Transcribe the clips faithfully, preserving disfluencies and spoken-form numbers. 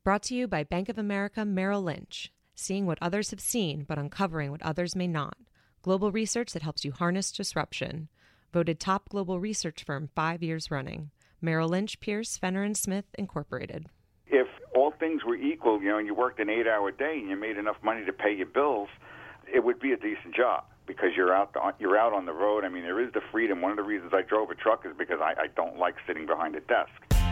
Brought to you by Bank of America Merrill Lynch. Seeing what others have seen, but uncovering what others may not. Global research that helps you harness disruption. Voted top global research firm five years running. Merrill Lynch, Pierce, Fenner and Smith, Incorporated. If all things were equal, you know, and you worked an eight-hour day and you made enough money to pay your bills, it would be a decent job because you're out on, you're out on the road. I mean, there is the freedom. One of the reasons I drove a truck is because I, I don't like sitting behind a desk.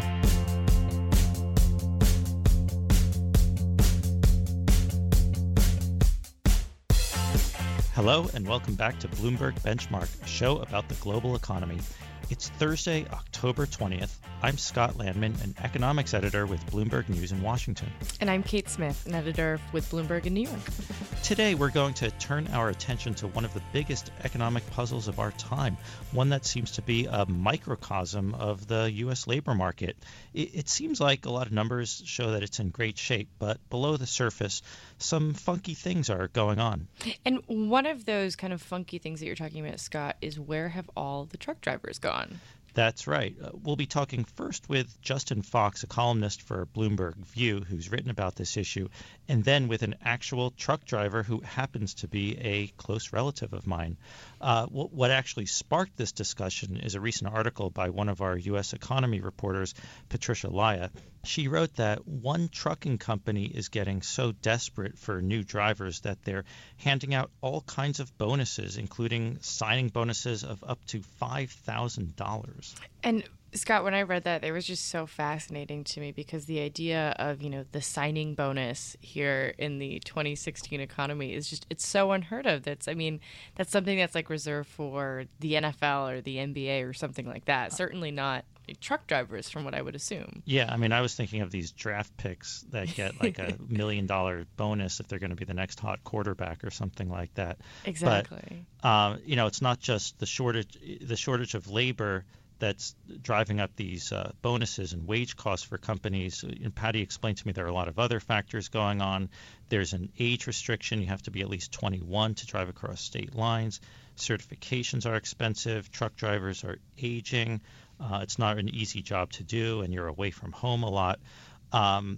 Hello and welcome back to Bloomberg Benchmark, a show about the global economy. It's Thursday, October twentieth. I'm Scott Landman, an economics editor with Bloomberg News in Washington. And I'm Kate Smith, an editor with Bloomberg in New York. Today, we're going to turn our attention to one of the biggest economic puzzles of our time, one that seems to be a microcosm of the U S labor market. It, it seems like a lot of numbers show that it's in great shape, but below the surface, some funky things are going on. And one of those kind of funky things that you're talking about, Scott, is where have all the truck drivers gone? That's right. Uh, we'll be talking first with Justin Fox, a columnist for Bloomberg View, who's written about this issue, and then with an actual truck driver who happens to be a close relative of mine. Uh, w- what actually sparked this discussion is a recent article by one of our U S economy reporters, Patricia Laya. She wrote that one trucking company is getting so desperate for new drivers that they're handing out all kinds of bonuses, including signing bonuses of up to five thousand dollars. And Scott, when I read that, it was just so fascinating to me because the idea of, you know, the signing bonus here in the twenty sixteen economy is just, it's so unheard of. That's, I mean, that's something that's like reserved for the N F L or the N B A or something like that. Certainly not truck drivers, from what I would assume. Yeah, I mean, I was thinking of these draft picks that get like a million dollar bonus if they're going to be the next hot quarterback or something like that. Exactly. But, uh, you know, it's not just the shortage, the shortage of labor that's driving up these uh, bonuses and wage costs for companies. And Patty explained to me there are a lot of other factors going on. There's an age restriction. You have to be at least twenty-one to drive across state lines. Certifications are expensive. Truck drivers are aging. Uh, it's not an easy job to do, and you're away from home a lot. Um,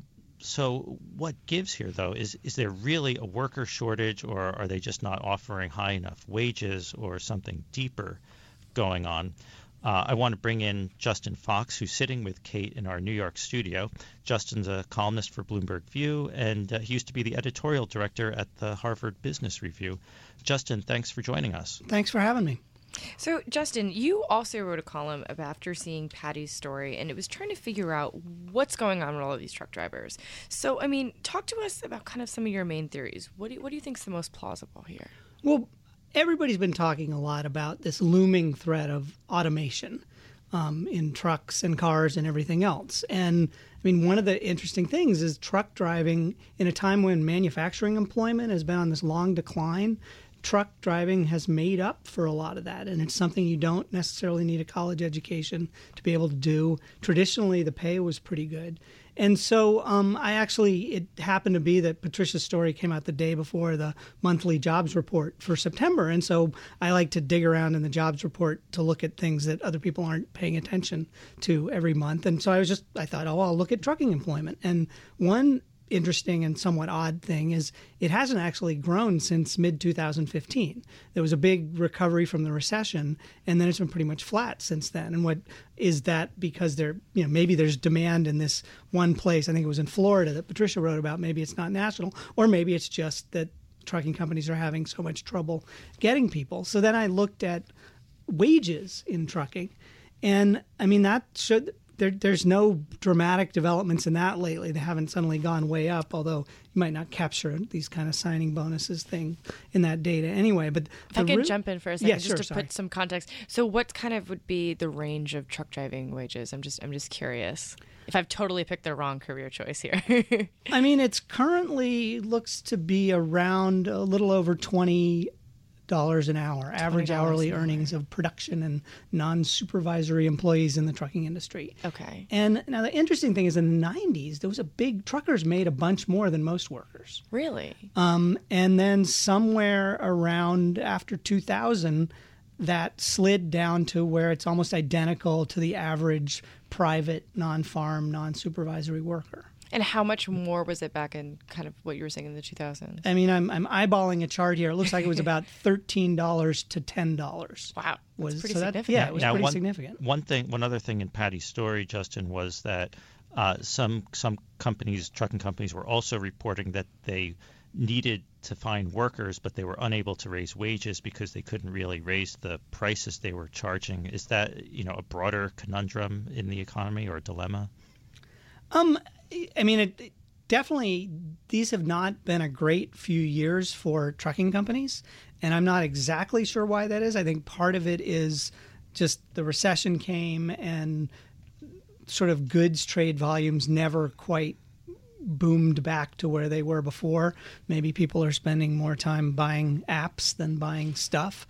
so what gives here, though, is is there really a worker shortage, or are they just not offering high enough wages, or something deeper going on? Uh, I want to bring in Justin Fox, who's sitting with Kate in our New York studio. Justin's a columnist for Bloomberg View, and uh, he used to be the editorial director at the Harvard Business Review. Justin, thanks for joining us. Thanks for having me. So, Justin, you also wrote a column about after seeing Patty's story, and it was trying to figure out what's going on with all of these truck drivers. So, I mean, talk to us about kind of some of your main theories. What do you, what do you think is the most plausible here? Well, everybody's been talking a lot about this looming threat of automation um, in trucks and cars and everything else. And, I mean, one of the interesting things is truck driving in a time when manufacturing employment has been on this long decline. Truck driving has made up for a lot of that, and it's something you don't necessarily need a college education to be able to do. Traditionally, the pay was pretty good. And so um, I actually, it happened to be that Patricia's story came out the day before the monthly jobs report for September. And so I like to dig around in the jobs report to look at things that other people aren't paying attention to every month. And so I was just, I thought, oh, I'll look at trucking employment. And one interesting and somewhat odd thing is it hasn't actually grown since mid twenty fifteen. There was a big recovery from the recession, and then it's been pretty much flat since then. And what is that because there, you know, maybe there's demand in this one place. I think it was in Florida that Patricia wrote about. Maybe it's not national, or maybe it's just that trucking companies are having so much trouble getting people. So then I looked at wages in trucking, and I mean that should. There, there's no dramatic developments in that lately. They haven't suddenly gone way up, although you might not capture these kind of signing bonuses thing in that data anyway. But if I could re- jump in for a second, yeah, just sure, to sorry. put some context. So, what kind of would be the range of truck driving wages? I'm just, I'm just curious. If I've totally picked the wrong career choice here. I mean, it's currently looks to be around a little over twenty dollars an hour, average hourly earnings of production and non-supervisory employees in the trucking industry. Okay. And now the interesting thing is in the nineties, there was a big, truckers made a bunch more than most workers. Really? Um, and then somewhere around after two thousand, that slid down to where it's almost identical to the average private, non-farm, non-supervisory worker. And how much more was it back in kind of what you were saying in the two thousands? I mean, I'm I'm eyeballing a chart here. It looks like it was about thirteen dollars to ten dollars. Wow, that's was pretty so that, significant. yeah, it was now, pretty one, significant. One thing, one other thing in Patty's story, Justin, was that uh, some some companies, trucking companies, were also reporting that they needed to find workers, but they were unable to raise wages because they couldn't really raise the prices they were charging. Is that, you know, a broader conundrum in the economy or a dilemma? Um, I mean, it, it definitely, these have not been a great few years for trucking companies, and I'm not exactly sure why that is. I think part of it is just the recession came and sort of goods trade volumes never quite boomed back to where they were before. Maybe people are spending more time buying apps than buying stuff.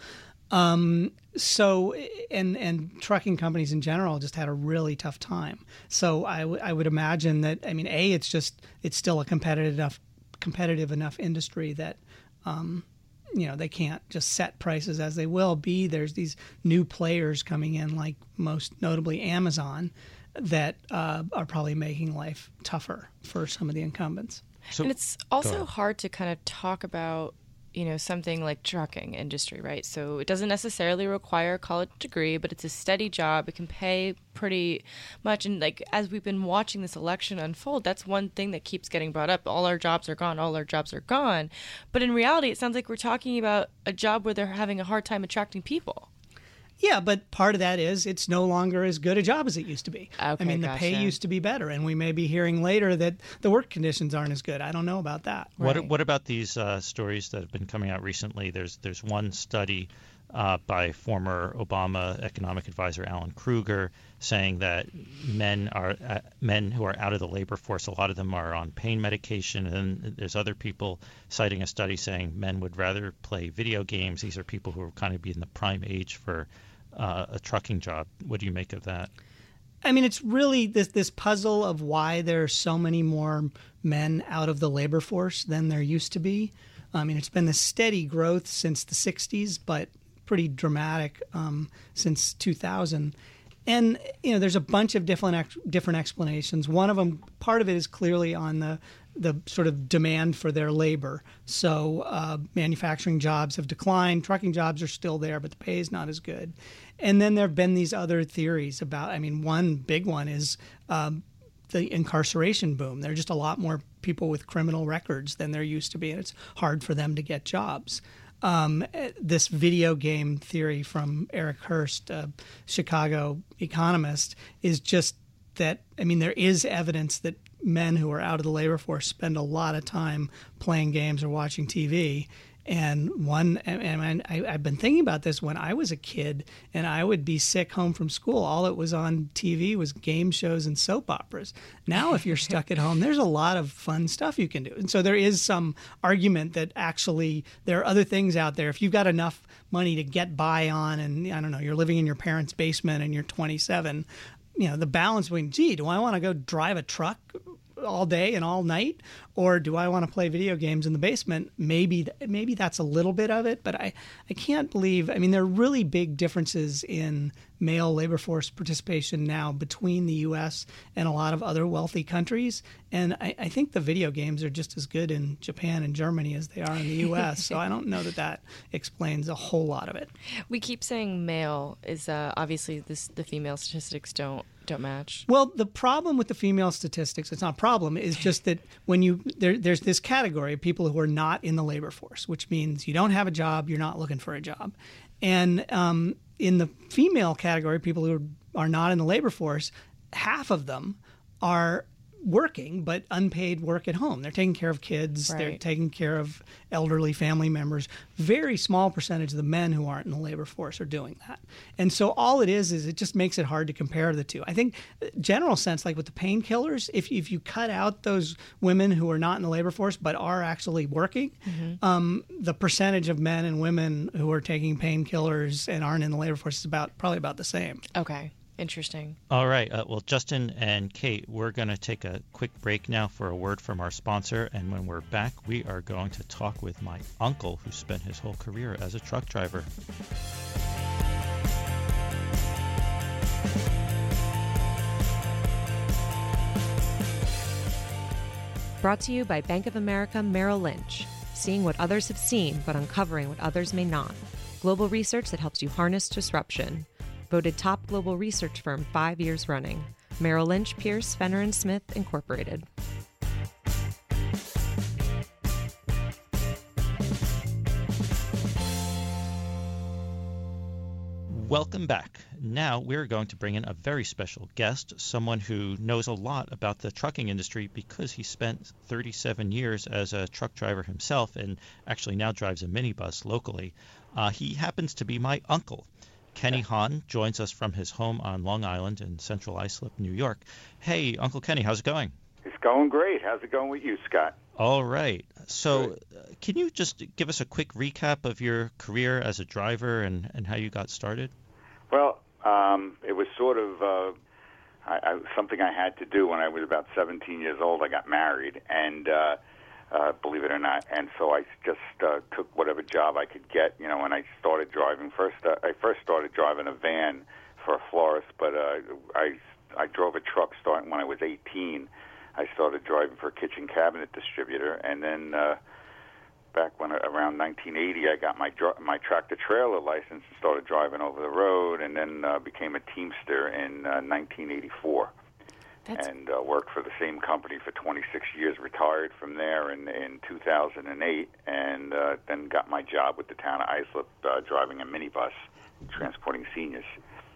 Um, so, and and trucking companies in general just had a really tough time. So I, w- I would imagine that, I mean, A, it's just, it's still a competitive enough, competitive enough industry that, um, you know, they can't just set prices as they will. B, there's these new players coming in, like most notably Amazon, that uh, are probably making life tougher for some of the incumbents. So, and it's also hard to kind of talk about, you know, something like trucking industry, right? So it doesn't necessarily require a college degree, but it's a steady job. It can pay pretty much. And like, as we've been watching this election unfold, that's one thing that keeps getting brought up. All our jobs are gone. All our jobs are gone. But in reality, it sounds like we're talking about a job where they're having a hard time attracting people. Yeah, but part of that is it's no longer as good a job as it used to be. Okay, I mean, the gotcha. pay used to be better, and we may be hearing later that the work conditions aren't as good. I don't know about that. What Right. what about these uh, stories that have been coming out recently? There's there's one study uh, by former Obama economic advisor Alan Kruger saying that men are uh, men who are out of the labor force, a lot of them are on pain medication, and there's other people citing a study saying men would rather play video games. These are people who are kind of be in the prime age for uh, a trucking job. What do you make of that? I mean, it's really this this puzzle of why there are so many more men out of the labor force than there used to be. I mean, it's been this steady growth since the sixties, but pretty dramatic um, since two thousand. And, you know, there's a bunch of different ex- different explanations. One of them, part of it is clearly on the the sort of demand for their labor. So uh, manufacturing jobs have declined. Trucking jobs are still there, but the pay is not as good. And then there have been these other theories about, I mean, one big one is um, the incarceration boom. There are just a lot more people with criminal records than there used to be, and it's hard for them to get jobs. Um, this video game theory from Eric Hurst, a Chicago economist, is just that, I mean, there is evidence that men who are out of the labor force spend a lot of time playing games or watching T V. And one, and I, I've been thinking about this when I was a kid, and I would be sick home from school. All that was on T V was game shows and soap operas. Now, if you're stuck at home, there's a lot of fun stuff you can do. And so there is some argument that actually there are other things out there. If you've got enough money to get by on, and I don't know, you're living in your parents' basement and you're twenty-seven, you know, the balance between, gee, do I want to go drive a truck all day and all night, or do I want to play video games in the basement? Maybe maybe that's a little bit of it, but I, I can't believe, I mean, there are really big differences in male labor force participation now between the U S and a lot of other wealthy countries, and I, I think the video games are just as good in Japan and Germany as they are in the U S, so I don't know that that explains a whole lot of it. We keep saying male is uh, obviously this, the female statistics don't don't match. Well, the problem with the female statistics, it's not a problem, is just that when you, there, there's this category of people who are not in the labor force, which means you don't have a job, you're not looking for a job. And um, in the female category, people who are, are not in the labor force, half of them are working, but unpaid work at home. They're taking care of kids. Right. They're taking care of elderly family members. Very small percentage of the men who aren't in the labor force are doing that. And so all it is, is it just makes it hard to compare the two. I think general sense, like with the painkillers, if, if you cut out those women who are not in the labor force but are actually working, mm-hmm. um, the percentage of men and women who are taking painkillers and aren't in the labor force is about probably about the same. Okay. Interesting. All right. Uh, well, Justin and Kate, we're going to take a quick break now for a word from our sponsor. And when we're back, we are going to talk with my uncle, who spent his whole career as a truck driver. Brought to you by Bank of America Merrill Lynch. Seeing what others have seen, but uncovering what others may not. Global research that helps you harness disruption. Voted top global research firm five years running. Merrill Lynch, Pierce, Fenner and Smith, Incorporated. Welcome back. Now we're going to bring in a very special guest, someone who knows a lot about the trucking industry because he spent thirty-seven years as a truck driver himself and actually now drives a minibus locally. Uh, he happens to be my uncle. Kenny Hahn joins us from his home on Long Island in Central Islip, New York. Hey, Uncle Kenny, how's it going? It's going great. How's it going with you, Scott? All right. So uh, can you just give us a quick recap of your career as a driver and, and how you got started? Well, um, it was sort of uh, I, I, something I had to do when I was about seventeen years old. I got married, and uh, uh, believe it or not, and so I just uh, took whatever job I could get. You know, when I started driving, first uh, I first started driving a van for a florist, but uh, I I drove a truck starting when I was eighteen. I started driving for a kitchen cabinet distributor, and then uh, back when around nineteen eighty, I got my my tractor trailer license and started driving over the road, and then uh, became a Teamster in uh, nineteen eighty-four. That's... and uh, worked for the same company for twenty-six years. Retired from there in in two thousand eight, and uh, then got my job with the town of Islip, uh, driving a minibus, transporting seniors.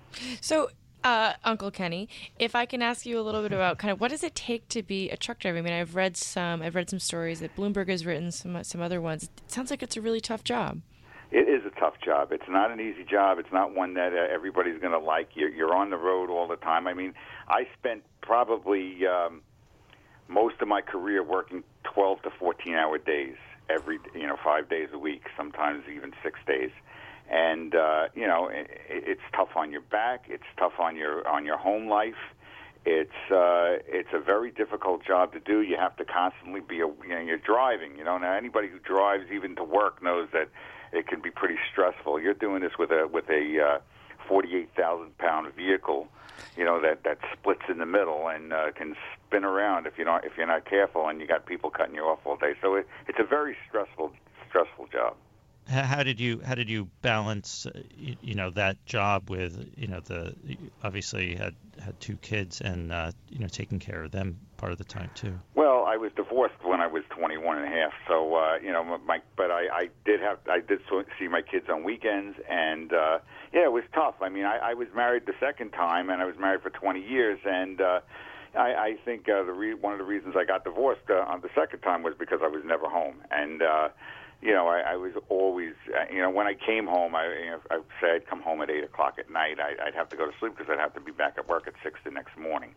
So. Uh, Uncle Kenny, if I can ask you a little bit about kind of what does it take to be a truck driver? I mean, I've read some, I've read some stories that Bloomberg has written, some some other ones. It sounds like it's a really tough job. It is a tough job. It's not an easy job. It's not one that uh, everybody's going to like. You're, you're on the road all the time. I mean, I spent probably um, most of my career working twelve to fourteen hour days every, you know, five days a week, sometimes even six days. And uh, you know, it, it's tough on your back. It's tough on your on your home life. It's uh, it's a very difficult job to do. You have to constantly be, a, you know, you're driving. You know, now anybody who drives even to work knows that it can be pretty stressful. You're doing this with a with a uh, forty-eight thousand pound vehicle, you know, that, that splits in the middle and uh, can spin around if you're not if you're not careful, and you got people cutting you off all day. So it, it's a very stressful stressful job. How did you how did you balance uh, you, you know that job with you know the obviously you had had two kids and uh, you know taking care of them part of the time too? Well, I was divorced when I was twenty-one and a half, so uh, you know my but I, I did have I did see my kids on weekends, and uh, yeah, it was tough. I mean, I, I was married the second time, and I was married for twenty years, and uh, I, I think uh, the re- one of the reasons I got divorced uh, on the second time was because I was never home, and. Uh, You know, I, I was always, uh, you know, when I came home, I, you know, I would say I'd come home at eight o'clock at night. I, I'd have to go to sleep because I'd have to be back at work at six the next morning.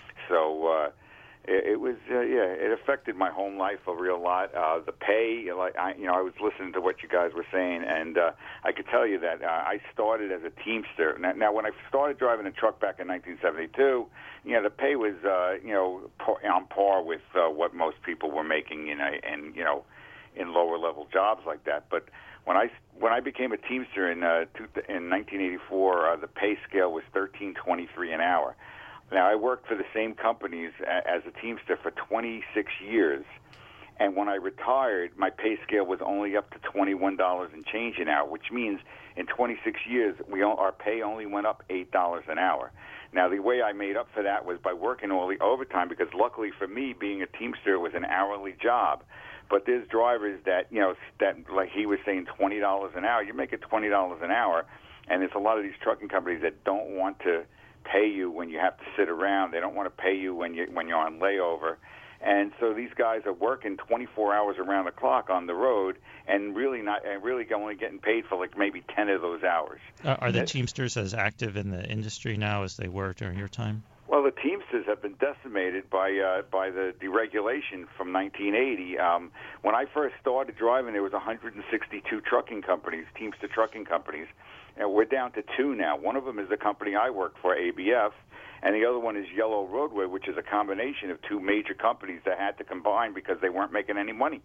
So uh, it, it was, uh, yeah, it affected my home life a real lot. Uh, the pay, like, I, you know, I was listening to what you guys were saying, and uh, I could tell you that uh, I started as a Teamster. Now, now, when I started driving a truck back in nineteen seventy-two, you know, the pay was, uh, you know, on par with uh, what most people were making, you know, and, you know, in lower level jobs like that. But when I when I became a Teamster in uh, two, in nineteen eighty-four, uh, the pay scale was thirteen twenty-three an hour. Now I worked for the same companies a, as a Teamster for twenty-six years, and when I retired, my pay scale was only up to twenty-one dollars and change an hour, which means in twenty-six years we our pay only went up eight dollars an hour. Now, the way I made up for that was by working all the overtime, because luckily for me, being a Teamster was an hourly job. But there's drivers that, you know, that like he was saying, twenty dollars an hour. You make it twenty dollars an hour, and there's a lot of these trucking companies that don't want to pay you when you have to sit around. They don't want to pay you when you when you're on layover. And so these guys are working twenty-four hours around the clock on the road, and really not, and really only getting paid for like maybe ten of those hours. Uh, are the Teamsters as active in the industry now as they were during your time? Well, the Teamsters have been decimated by uh, by the deregulation from nineteen eighty. Um, when I first started driving, there was one hundred sixty-two trucking companies, Teamster trucking companies, and we're down to two now. One of them is the company I worked for, A B F, and the other one is Yellow Roadway, which is a combination of two major companies that had to combine because they weren't making any money.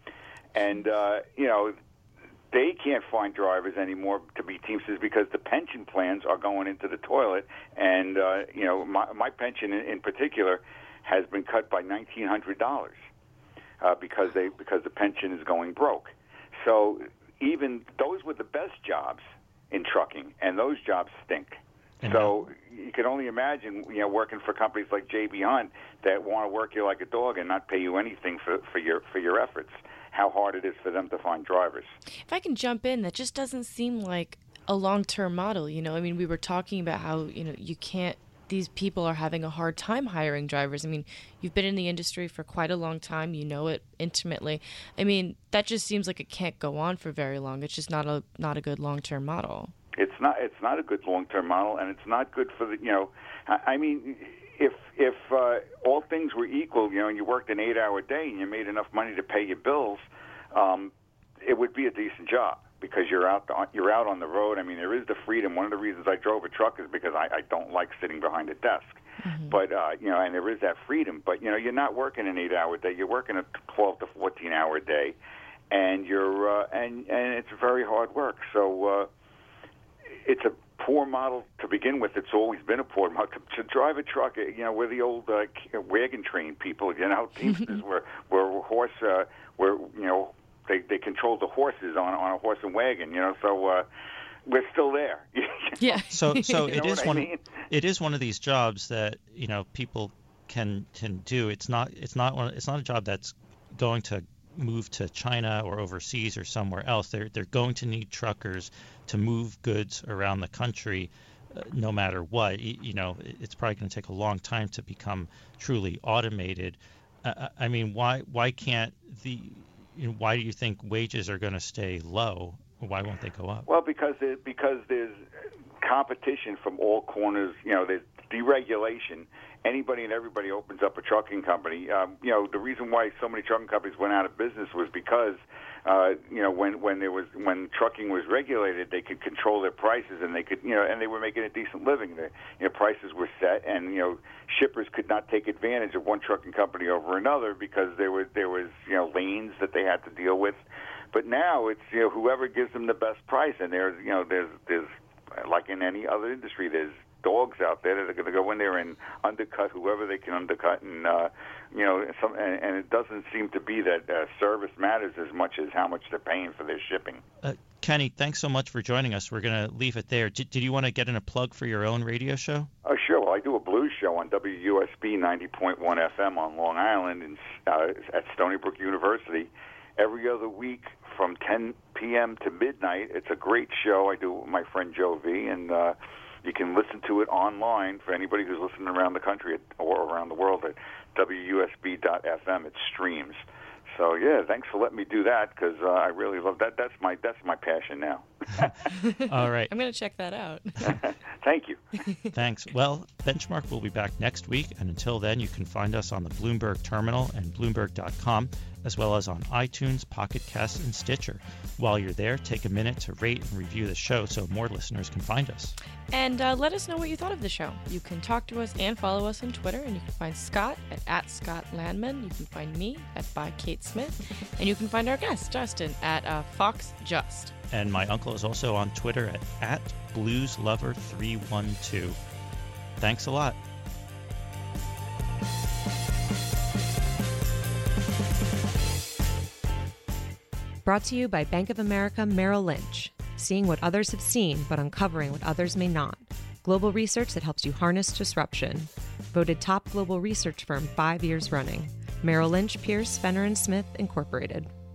And, uh, you know, they can't find drivers anymore to be Teamsters because the pension plans are going into the toilet. And, uh, you know, my, my pension in, in particular has been cut by nineteen hundred dollars. uh, because they because the pension is going broke. So even those were the best jobs in trucking, and those jobs stink. And so you can only imagine, you know, working for companies like J B. Hunt that want to work you like a dog and not pay you anything for, for your for your efforts. How hard it is for them to find drivers. If I can jump in, that just doesn't seem like a long-term model. You know, I mean, we were talking about how, you know, you can't, these people are having a hard time hiring drivers. I mean, you've been in the industry for quite a long time. You know it intimately. I mean, that just seems like it can't go on for very long. It's just not a not a good long-term model. It's not. It's not a good long-term model, and it's not good for the. You know, I, I mean, if if uh, all things were equal, you know, and you worked an eight-hour day and you made enough money to pay your bills, um, it would be a decent job because you're out. On, you're out on the road. I mean, there is the freedom. One of the reasons I drove a truck is because I, I don't like sitting behind a desk. Mm-hmm. But uh, you know, and there is that freedom. But you know, you're not working an eight-hour day. You're working a twelve to fourteen-hour day, and you're uh, and and it's very hard work. So. Uh, It's a poor model to begin with. It's always been a poor model. To, to drive a truck, you know, we're the old uh, wagon train people. You know, Teamsters were were horse, uh, were you know, they they controlled the horses on on a horse and wagon. You know, so uh, we're still there. Yeah. So so it is one. I mean? It is one of these jobs that you know people can can do. It's not it's not one. It's not a job that's going to move to China or overseas or somewhere else. They're they're going to need truckers to move goods around the country, uh, no matter what. You, you know, it's probably going to take a long time to become truly automated. Uh, I mean, why why can't the you know, why do you think wages are going to stay low? Why won't they go up? Well, because it, because there's competition from all corners. You know, there's deregulation. Anybody and everybody opens up a trucking company. Um, you know, the reason why so many trucking companies went out of business was because, uh, you know, when when there was when trucking was regulated, they could control their prices and they could, you know, and they were making a decent living. The, you know, prices were set, and you know, shippers could not take advantage of one trucking company over another because there was there was you know lanes that they had to deal with. But now it's you know whoever gives them the best price, and there's you know there's there's like in any other industry, there's dogs out there that are going to go in there and undercut whoever they can undercut, and uh, you know, some, and, and it doesn't seem to be that uh, service matters as much as how much they're paying for their shipping. Uh, Kenny, thanks so much for joining us. We're going to leave it there. Did, did you want to get in a plug for your own radio show? Oh, sure. Well, I do a blues show on W U S B ninety point one F M on Long Island and uh, at Stony Brook University every other week from ten p.m. to midnight. It's a great show. I do it with my friend Joe V, and uh, you can listen to it online for anybody who's listening around the country at, or around the world at W U S B dot F M. It streams. So yeah, thanks for letting me do that because uh, I really love that. That's my that's my passion now. All right. I'm going to check that out. Thank you. Thanks. Well, Benchmark will be back next week, and until then, you can find us on the Bloomberg Terminal and Bloomberg dot com, as well as on iTunes, Pocket Casts, and Stitcher. While you're there, take a minute to rate and review the show so more listeners can find us. And uh, let us know what you thought of the show. You can talk to us and follow us on Twitter, and you can find Scott at, at Scott Landman. You can find me at by Kate Smith, and you can find our guest, Justin, at uh, Fox Just. And my uncle is also on Twitter at, at blues lover three one two. Thanks a lot. Brought to you by Bank of America Merrill Lynch. Seeing what others have seen, but uncovering what others may not. Global research that helps you harness disruption. Voted top global research firm five years running. Merrill Lynch, Pierce, Fenner and Smith, Incorporated.